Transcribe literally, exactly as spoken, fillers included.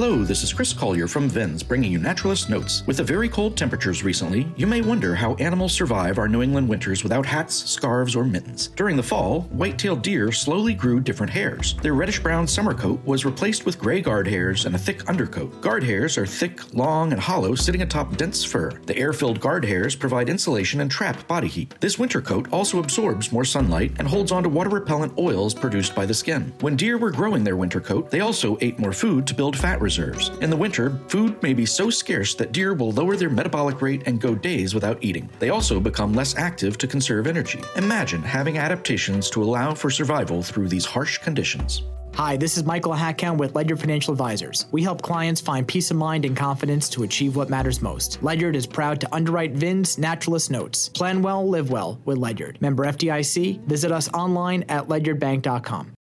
Hello, this is Chris Collier from Vins, bringing you Naturalist Notes. With the very cold temperatures recently, you may wonder how animals survive our New England winters without hats, scarves, or mittens. During the fall, white-tailed deer slowly grew different hairs. Their reddish-brown summer coat was replaced with gray guard hairs and a thick undercoat. Guard hairs are thick, long, and hollow, sitting atop dense fur. The air-filled guard hairs provide insulation and trap body heat. This winter coat also absorbs more sunlight and holds onto water-repellent oils produced by the skin. When deer were growing their winter coat, they also ate more food to build fat reserves. In the winter, food may be so scarce that deer will lower their metabolic rate and go days without eating. They also become less active to conserve energy. Imagine having adaptations to allow for survival through these harsh conditions. Hi, this is Michael Hackhound with Ledyard Financial Advisors. We help clients find peace of mind and confidence to achieve what matters most. Ledyard is proud to underwrite Vins Naturalist Notes. Plan well, live well with Ledyard. Member F D I C. Visit us online at ledyard bank dot com.